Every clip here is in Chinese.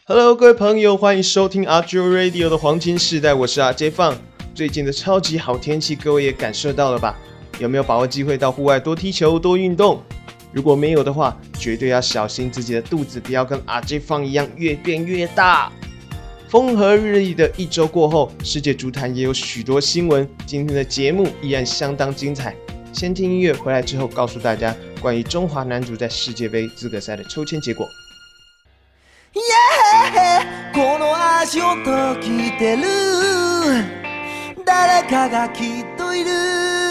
Hello， 各位朋友，欢迎收听 RJ Radio 的黄金时代，我是 RJ 放。最近的超级好天气，各位也感受到了吧？有没有把握机会到户外多踢球、多运动？如果没有的话，绝对要小心自己的肚子，不要跟 RJ 放一样越变越大。风和日丽的一周过后，世界足坛也有许多新闻。今天的节目依然相当精彩。先听音乐，回来之后告訴大家關於中華男足在世界杯資格賽的抽籤結果。 この足音聞いてる誰かがきっといる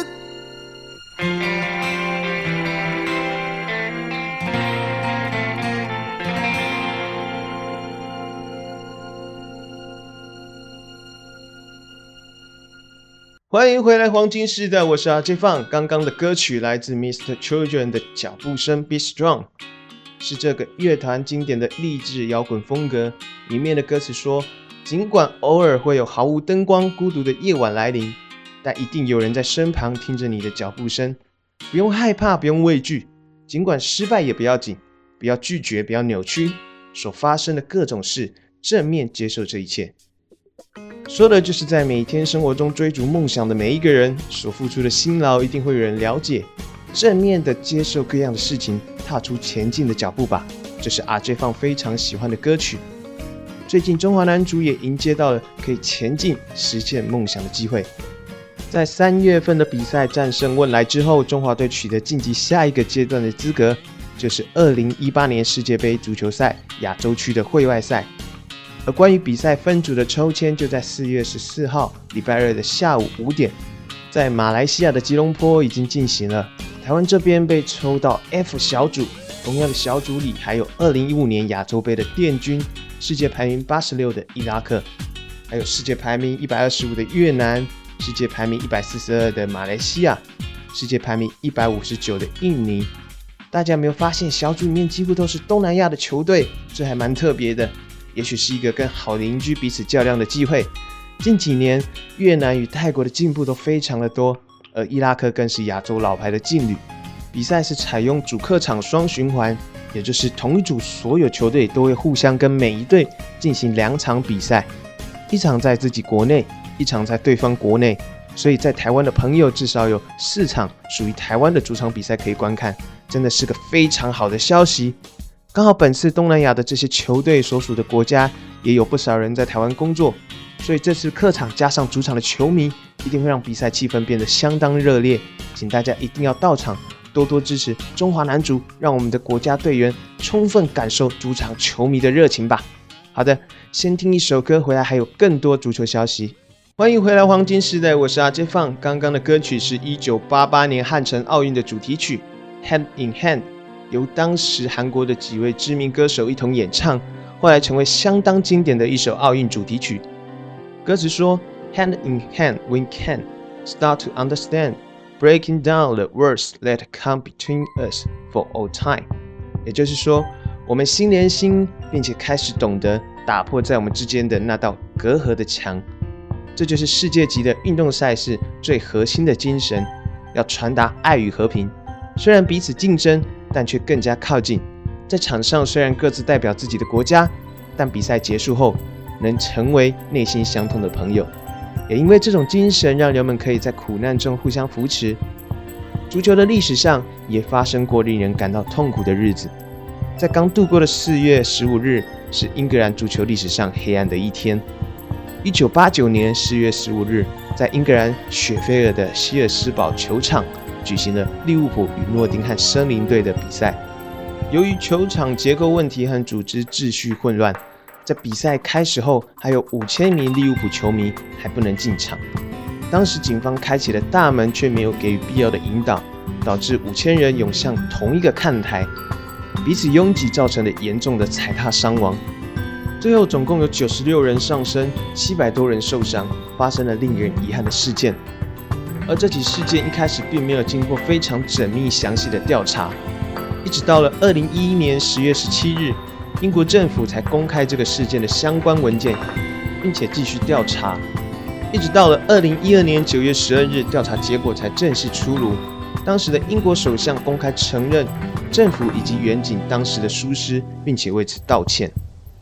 欢迎回来黄金时代，我是 RJ 放。刚刚的歌曲来自 Mr. Children 的脚步声 Be Strong， 是这个乐团经典的励志摇滚风格。里面的歌词说，尽管偶尔会有毫无灯光孤独的夜晚来临，但一定有人在身旁听着你的脚步声。不用害怕，不用畏惧，尽管失败也不要紧，不要拒绝，不要扭曲所发生的各种事，正面接受这一切。说的就是在每天生活中追逐梦想的每一个人所付出的辛劳，一定会有人了解。正面的接受各样的事情，踏出前进的脚步吧。这是 RJ 放非常喜欢的歌曲。最近中华男足也迎接到了可以前进实现梦想的机会。在3月份的比赛战胜汶莱之后，中华队取得晋级下一个阶段的资格，就是2018年世界杯足球赛亚洲区的会外赛。而关于比赛分组的抽签，就在4月14号礼拜二的下午5点，在马来西亚的吉隆坡已经进行了。台湾这边被抽到 F 小组，同样的小组里还有2015年亚洲杯的电军，世界排名86的伊拉克，还有世界排名125的越南，世界排名142的马来西亚，世界排名159的印尼。大家有没有发现小组里面几乎都是东南亚的球队？这还蛮特别的。也许是一个跟好邻居彼此较量的机会。近几年，越南与泰国的进步都非常的多，而伊拉克更是亚洲老牌的劲旅。比赛是采用主客场双循环，也就是同一组所有球队都会互相跟每一队进行2场比赛，一场在自己国内，一场在对方国内。所以在台湾的朋友至少有4场属于台湾的主场比赛可以观看，真的是个非常好的消息。刚好本次东南亚的这些球队所属的国家也有不少人在台湾工作，所以这次客场加上主场的球迷一定会让比赛气氛变得相当热烈，请大家一定要到场，多多支持中华男足，让我们的国家队员充分感受主场球迷的热情吧。好的，先听一首歌，回来还有更多足球消息。欢迎回来黄金时代，我是 RJ 放。刚刚的歌曲是1988年汉城奥运的主题曲 Hand in Hand，由当时韩国的几位知名歌手一同演唱，后来成为相当经典的一首奥运主题曲。歌词说 Hand in hand we can start to understand breaking down the walls that come between us for all time， 也就是说我们心连心，并且开始懂得打破在我们之间的那道隔阂的墙。这就是世界级的运动赛事最核心的精神，要传达爱与和平，虽然彼此竞争，但却更加靠近。在场上虽然各自代表自己的国家，但比赛结束后能成为内心相通的朋友。也因为这种精神，让人们可以在苦难中互相扶持。足球的历史上也发生过令人感到痛苦的日子。在刚度过的4月15日，是英格兰足球历史上黑暗的一天。1989年4月15日，在英格兰雪菲尔的希尔斯堡球场举行了利物浦与诺丁汉森林队的比赛。由于球场结构问题和组织秩序混乱，在比赛开始后还有5000名利物浦球迷还不能进场。当时警方开启了大门，却没有给予必要的引导，导致5000人涌向同一个看台，彼此拥挤，造成了严重的踩踏伤亡。最后总共有96人丧生，700多人受伤，发生了令人遗憾的事件。而这起事件一开始并没有经过非常缜密详细的调查，一直到了2011年10月17日，英国政府才公开这个事件的相关文件，并且继续调查，一直到了2012年9月12日，调查结果才正式出炉。当时的英国首相公开承认政府以及远景当时的疏失，并且为此道歉。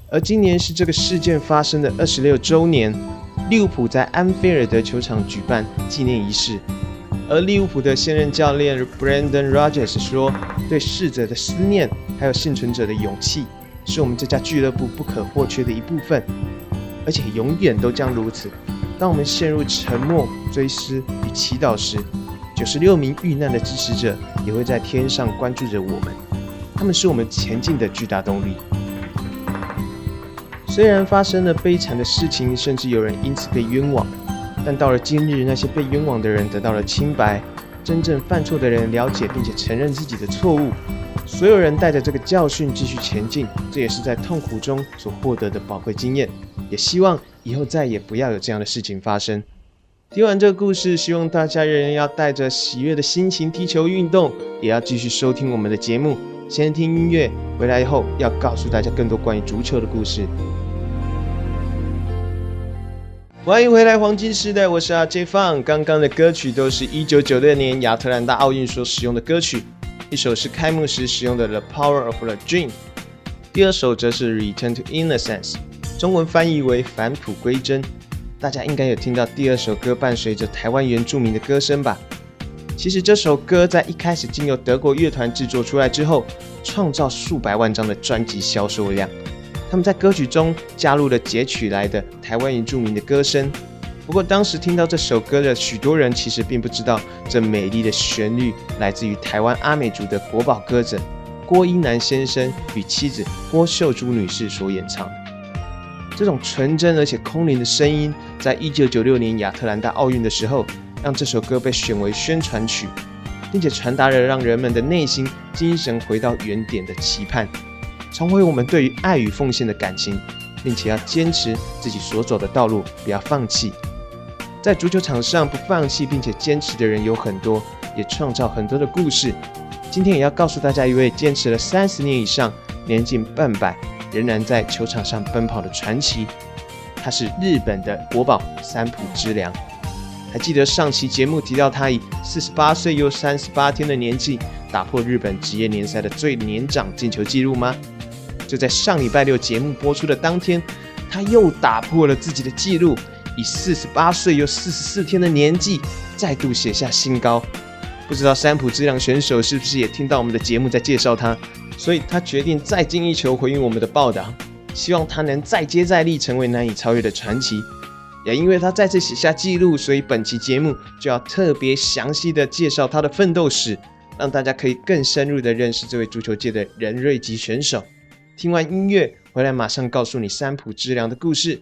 而今年是这个事件发生的26周年，利物浦在安菲尔德球场举办纪念仪式。而利物浦的现任教练 Brendan Rodgers 说，对逝者的思念还有幸存者的勇气，是我们这家俱乐部不可或缺的一部分，而且永远都将如此。当我们陷入沉默、追思与祈祷时，96名遇难的支持者也会在天上关注着我们，他们是我们前进的巨大动力。虽然发生了悲惨的事情，甚至有人因此被冤枉，但到了今日，那些被冤枉的人得到了清白，真正犯错的人了解并且承认自己的错误，所有人带着这个教训继续前进，这也是在痛苦中所获得的宝贵经验，也希望以后再也不要有这样的事情发生。听完这个故事，希望大家仍然要带着喜悦的心情踢球运动，也要继续收听我们的节目。先听音乐，回来以后要告诉大家更多关于足球的故事。欢迎回来黄金时代，我是 RJ 放。刚刚的歌曲都是1996年亚特兰大奥运所使用的歌曲，一首是开幕时使用的 The Power of the Dream， 第二首则是 Return to Innocence， 中文翻译为返璞归真。大家应该有听到第二首歌伴随着台湾原住民的歌声吧？其实这首歌在一开始经由德国乐团制作出来之后，创造数百万张的专辑销售量。他们在歌曲中加入了截取来的台湾原住民的歌声。不过当时听到这首歌的许多人其实并不知道，这美丽的旋律来自于台湾阿美族的国宝歌者郭英男先生与妻子郭秀珠女士所演唱的。这种纯真而且空灵的声音，在1996年亚特兰大奥运的时候，让这首歌被选为宣传曲，并且传达了让人们的内心精神回到原点的期盼，重回我们对于爱与奉献的感情，并且要坚持自己所走的道路，不要放弃。在足球场上不放弃并且坚持的人有很多，也创造很多的故事。今天也要告诉大家一位坚持了30年以上，年近半百，仍然在球场上奔跑的传奇。他是日本的国宝三浦知良。还记得上期节目提到他以48岁又38天的年纪，打破日本职业联赛的最年长进球纪录吗？就在上礼拜六节目播出的当天，他又打破了自己的纪录，以48岁又44天的年纪再度写下新高。不知道三浦知良选手是不是也听到我们的节目在介绍他，所以他决定再进一球回应我们的报道，希望他能再接再厉，成为难以超越的传奇。也因为他再次写下纪录，所以本期节目就要特别详细的介绍他的奋斗史，让大家可以更深入的认识这位足球界的人瑞级选手。听完音乐回来，马上告诉你三浦知良的故事。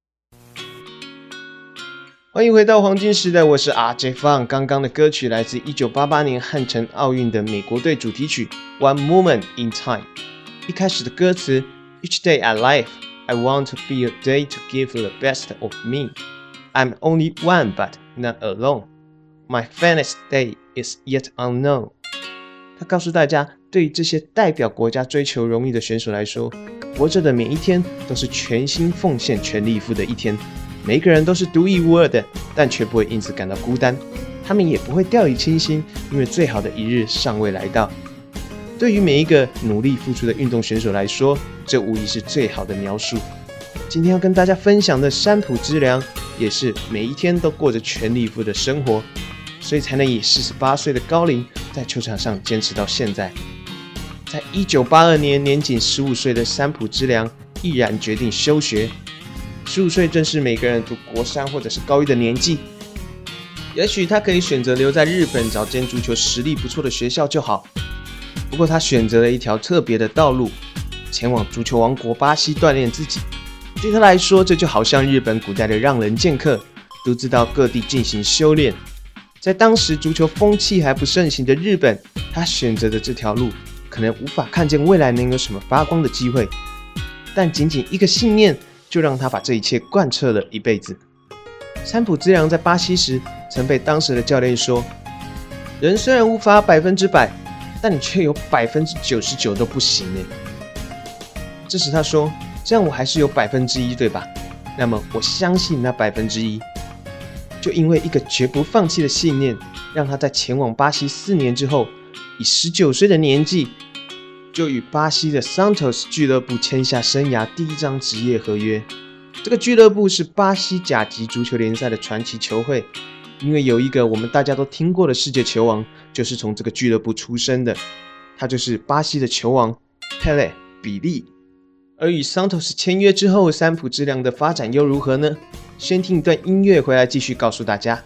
欢迎回到黄金时代，我是 RJ 放。刚刚的歌曲来自1988年汉城奥运的美国队主题曲 One Moment in Time。 一开始的歌词 Each day I live I want to be a day to give the best of me. I'm only one but not alone. My finest day is yet unknown. 他告诉大家，对于这些代表国家追求荣誉的选手来说，活着的每一天都是全心奉献、全力以赴的一天。每一个人都是独一无二的，但却不会因此感到孤单。他们也不会掉以轻心，因为最好的一日尚未来到。对于每一个努力付出的运动选手来说，这无疑是最好的描述。今天要跟大家分享的三浦知良，也是每一天都过着全力以赴的生活，所以才能以48岁的高龄在球场上坚持到现在。在1982年，年仅15岁的三浦知良毅然决定休学。15岁正是每个人读国三或者是高一的年纪，也许他可以选择留在日本找间足球实力不错的学校就好。不过他选择了一条特别的道路，前往足球王国巴西锻炼自己。对他来说，这就好像日本古代的让人剑客，独自到各地进行修炼。在当时足球风气还不盛行的日本，他选择的这条路可能无法看见未来能有什么发光的机会，但仅仅一个信念就让他把这一切贯彻了一辈子。三浦知良在巴西时曾被当时的教练说，人虽然无法100%，但你却有99%都不行耶。这时他说，这样我还是有1%对吧？那么我相信那1%。就因为一个绝不放弃的信念，让他在前往巴西4年之后，以19岁的年纪就与巴西的 Santos 俱乐部签下生涯第一张职业合约。这个俱乐部是巴西甲级足球联赛的传奇球会，因为有一个我们大家都听过的世界球王，就是从这个俱乐部出生的，他就是巴西的球王 Pelé 比利。而与 Santos 签约之后，三浦知良的发展又如何呢？先听一段音乐回来继续告诉大家。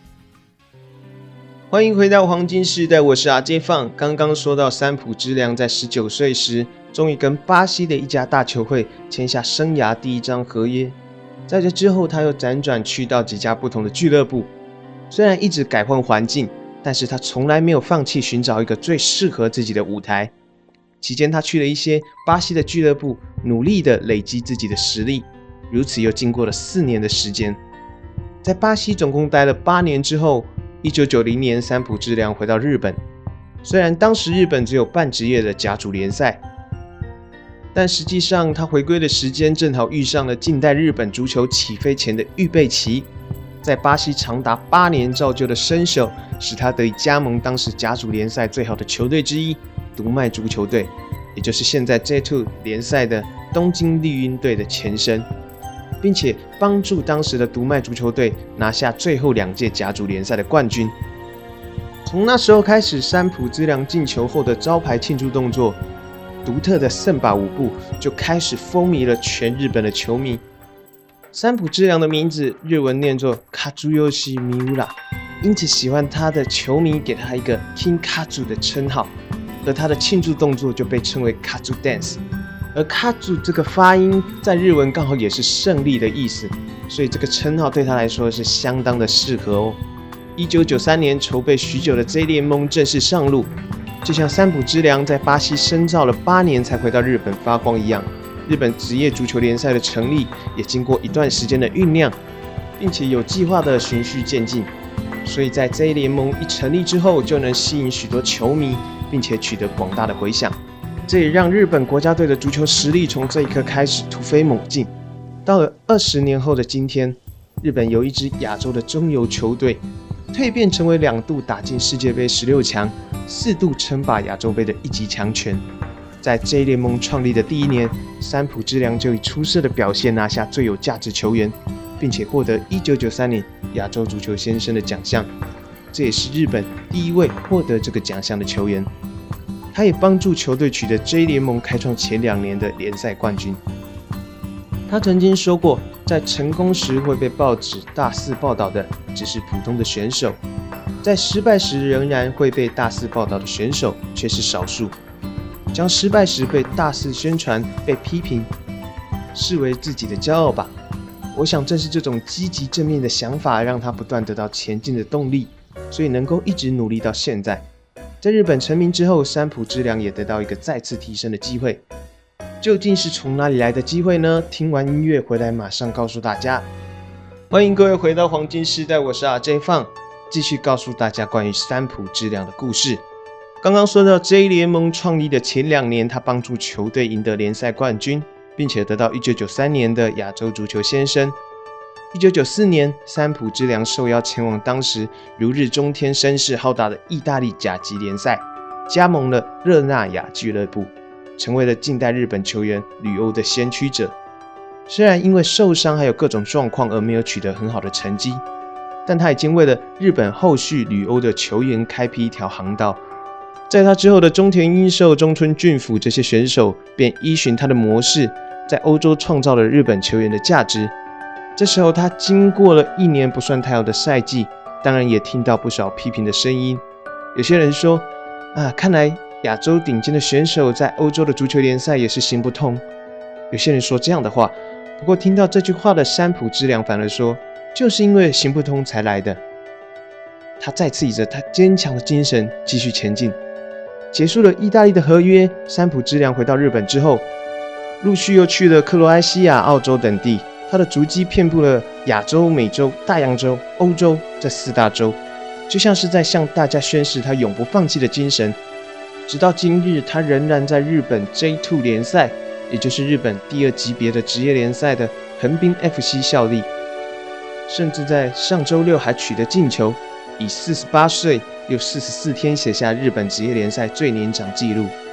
欢迎回到黄金时代，我是阿杰放。刚刚说到三浦知良在19岁时，终于跟巴西的一家大球会签下生涯第一张合约。在这之后，他又辗转去到几家不同的俱乐部。虽然一直改换环境，但是他从来没有放弃寻找一个最适合自己的舞台。期间，他去了一些巴西的俱乐部，努力的累积自己的实力。如此又经过了4年的时间，在巴西总共待了8年之后，1990年三浦知良回到日本。虽然当时日本只有半职业的甲组联赛，但实际上他回归的时间正好遇上了近代日本足球起飞前的预备期。在巴西长达8年造就的身手，使他得以加盟当时甲组联赛最好的球队之一——读卖足球队，也就是现在 J2 联赛的东京绿茵队的前身，并且帮助当时的读卖足球队拿下最后2届甲组联赛的冠军。从那时候开始，三浦知良进球后的招牌庆祝动作，独特的圣把舞步就开始风靡了全日本的球迷。三浦知良的名字日文念作 Kazuyoshi Miura， 因此喜欢他的球迷给他一个 King Kazu 的称号，而他的庆祝动作就被称为 Kazu Dance。而 Kazu 这个发音在日文刚好也是胜利的意思，所以这个称号对他来说是相当的适合哦。1993年筹备许久的 J 联盟正式上路，就像三浦知良在巴西深造了8年才回到日本发光一样，日本职业足球联赛的成立也经过一段时间的酝酿，并且有计划的循序渐进，所以在 J 联盟一成立之后，就能吸引许多球迷，并且取得广大的回响。这也让日本国家队的足球实力从这一刻开始突飞猛进。到了20年后的今天，日本由一支亚洲的中游球队，蜕变成为2度打进世界杯16强、4度称霸亚洲杯的一级强权。在 J 联盟创立的第1年，三浦知良就以出色的表现拿下最有价值球员，并且获得1993年亚洲足球先生的奖项。这也是日本第一位获得这个奖项的球员。他也帮助球队取得 J 联盟开创前2年的联赛冠军。他曾经说过，在成功时会被报纸大肆报道的只是普通的选手，在失败时仍然会被大肆报道的选手却是少数。将失败时被大肆宣传、被批评视为自己的骄傲吧。我想正是这种积极正面的想法，让他不断得到前进的动力，所以能够一直努力到现在。在日本成名之后，三浦知良也得到一个再次提升的机会。究竟是从哪里来的机会呢？听完音乐回来马上告诉大家。欢迎各位回到黄金时代，我是阿 J 放，继续告诉大家关于三浦知良的故事。刚刚说到 J 联盟创立的前2年，他帮助球队赢得联赛冠军，并且得到1993年的亚洲足球先生。1994年，三浦知良受邀前往当时如日中天、声势浩大的意大利甲级联赛，加盟了热那亚俱乐部，成为了近代日本球员旅欧的先驱者。虽然因为受伤还有各种状况而没有取得很好的成绩，但他已经为了日本后续旅欧的球员开辟一条航道。在他之后的中田英寿、中村俊辅这些选手便依循他的模式，在欧洲创造了日本球员的价值。这时候他经过了1年不算太好的赛季，当然也听到不少批评的声音。有些人说看来亚洲顶尖的选手在欧洲的足球联赛也是行不通。有些人说这样的话，不过听到这句话的三浦知良反而说，就是因为行不通才来的。他再次以着他坚强的精神继续前进。结束了意大利的合约，三浦知良回到日本之后，陆续又去了克罗埃西亚、澳洲等地，他的足迹遍布了亚洲、美洲、大洋洲、欧洲这4大洲，就像是在向大家宣示他永不放弃的精神。直到今日，他仍然在日本 J2 联赛，也就是日本第2级别的职业联赛的横滨 FC 效力，甚至在上周6还取得进球，以48岁又44天写下日本职业联赛最年长纪录。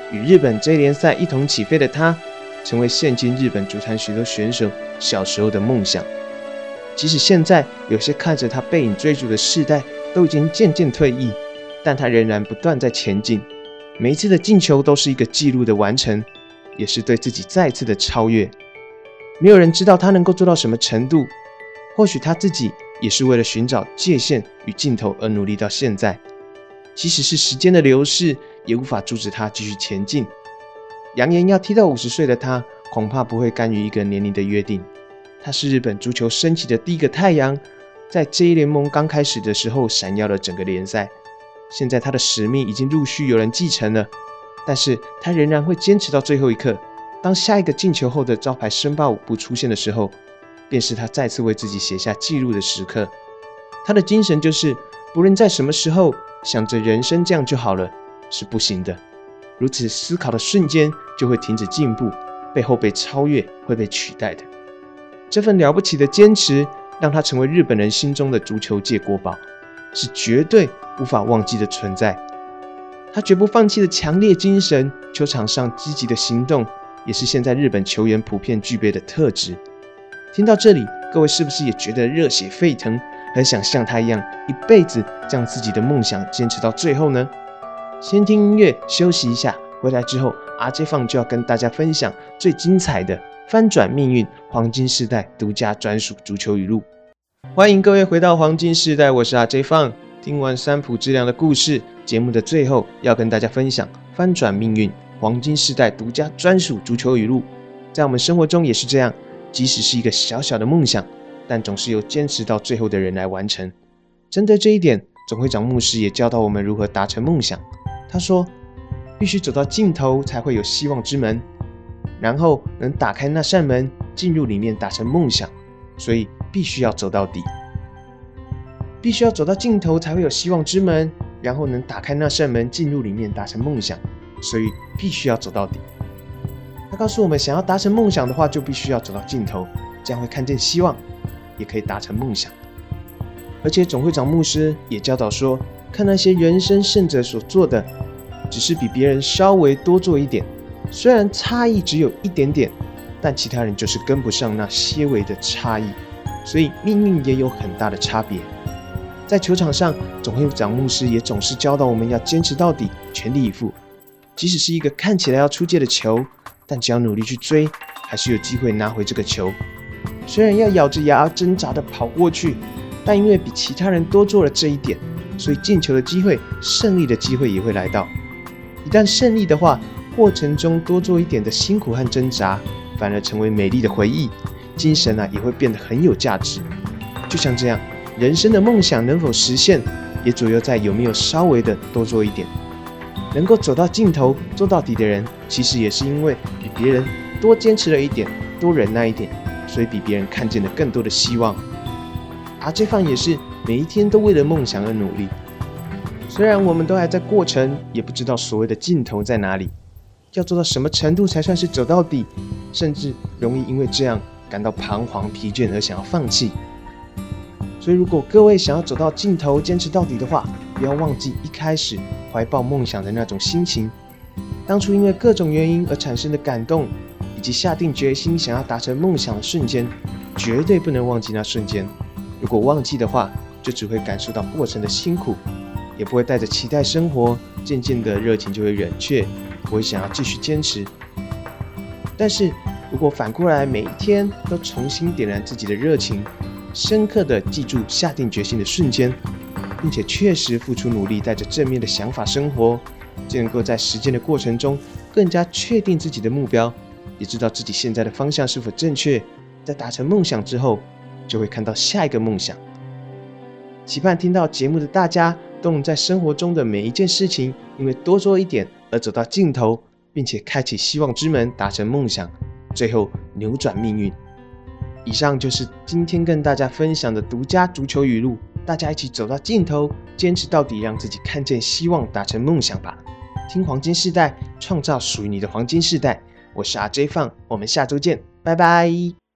与日本 J 联赛一同起飞的他，成为现今日本足坛许多选手小时候的梦想。即使现在有些看着他背影追逐的世代都已经渐渐退役，但他仍然不断在前进。每一次的进球都是一个纪录的完成，也是对自己再次的超越。没有人知道他能够做到什么程度，或许他自己也是为了寻找界限与尽头而努力到现在。即使是时间的流逝，也无法阻止他继续前进。扬言要踢到50岁的他，恐怕不会甘于一个年龄的约定。他是日本足球升起的第一个太阳，在 J 联盟刚开始的时候闪耀了整个联赛。现在他的使命已经陆续有人继承了，但是他仍然会坚持到最后一刻。当下一个进球后的招牌升霸舞步出现的时候，便是他再次为自己写下记录的时刻。他的精神就是，不论在什么时候想着人生这样就好了，是不行的。如此思考的瞬间，就会停止进步，背后被超越，会被取代的。这份了不起的坚持，让他成为日本人心中的足球界国宝，是绝对无法忘记的存在。他绝不放弃的强烈精神，球场上积极的行动，也是现在日本球员普遍具备的特质。听到这里，各位是不是也觉得热血沸腾，很想像他一样，一辈子将自己的梦想坚持到最后呢？先听音乐休息一下，回来之后RJ Fun就要跟大家分享最精彩的翻转命运黄金世代独家专属足球语录。欢迎各位回到黄金世代，我是RJ Fun。听完三浦知良的故事，节目的最后要跟大家分享翻转命运黄金世代独家专属足球语录。在我们生活中也是这样，即使是一个小小的梦想，但总是由坚持到最后的人来完成。针对这一点，总会长牧师也教导我们如何达成梦想。他说，必须走到尽头才会有希望之门，然后能打开那扇门，进入里面达成梦想，所以必须要走到底。必须要走到尽头才会有希望之门，然后能打开那扇门，进入里面达成梦想，所以必须要走到底。他告诉我们，想要达成梦想的话，就必须要走到尽头，这样会看见希望，也可以达成梦想。而且总会长牧师也教导说，看那些人生胜者所做的，只是比别人稍微多做一点，虽然差异只有一点点，但其他人就是跟不上那些微的差异，所以命运也有很大的差别。在球场上，总会长牧师也总是教导我们要坚持到底，全力以赴。即使是一个看起来要出界的球，但只要努力去追，还是有机会拿回这个球。虽然要咬着牙挣扎地跑过去，但因为比其他人多做了这一点，所以进球的机会、胜利的机会也会来到。一旦胜利的话，过程中多做一点的辛苦和挣扎，反而成为美丽的回忆，精神也会变得很有价值。就像这样，人生的梦想能否实现，也左右在有没有稍微的多做一点。能够走到尽头、做到底的人，其实也是因为比别人多坚持了一点、多忍耐一点，所以比别人看见了更多的希望。RJ Fun也是每一天都为了梦想而努力。虽然我们都还在过程，也不知道所谓的尽头在哪里，要做到什么程度才算是走到底，甚至容易因为这样感到彷徨疲倦而想要放弃。所以如果各位想要走到尽头、坚持到底的话，不要忘记一开始怀抱梦想的那种心情。当初因为各种原因而产生的感动，以及下定决心想要达成梦想的瞬间，绝对不能忘记那瞬间。如果忘记的话，就只会感受到过程的辛苦，也不会带着期待生活，渐渐的热情就会冷却，不会想要继续坚持。但是如果反过来每一天都重新点燃自己的热情，深刻的记住下定决心的瞬间，并且确实付出努力，带着正面的想法生活，就能够在实践的过程中更加确定自己的目标，也知道自己现在的方向是否正确。在达成梦想之后，就会看到下一个梦想。期盼听到节目的大家都能在生活中的每一件事情，因为多做一点而走到尽头，并且开启希望之门，达成梦想，最后扭转命运。以上就是今天跟大家分享的独家足球语录，大家一起走到尽头，坚持到底，让自己看见希望，达成梦想吧。听黄金世代，创造属于你的黄金世代。我是RJ Fun，我们下周见，拜拜。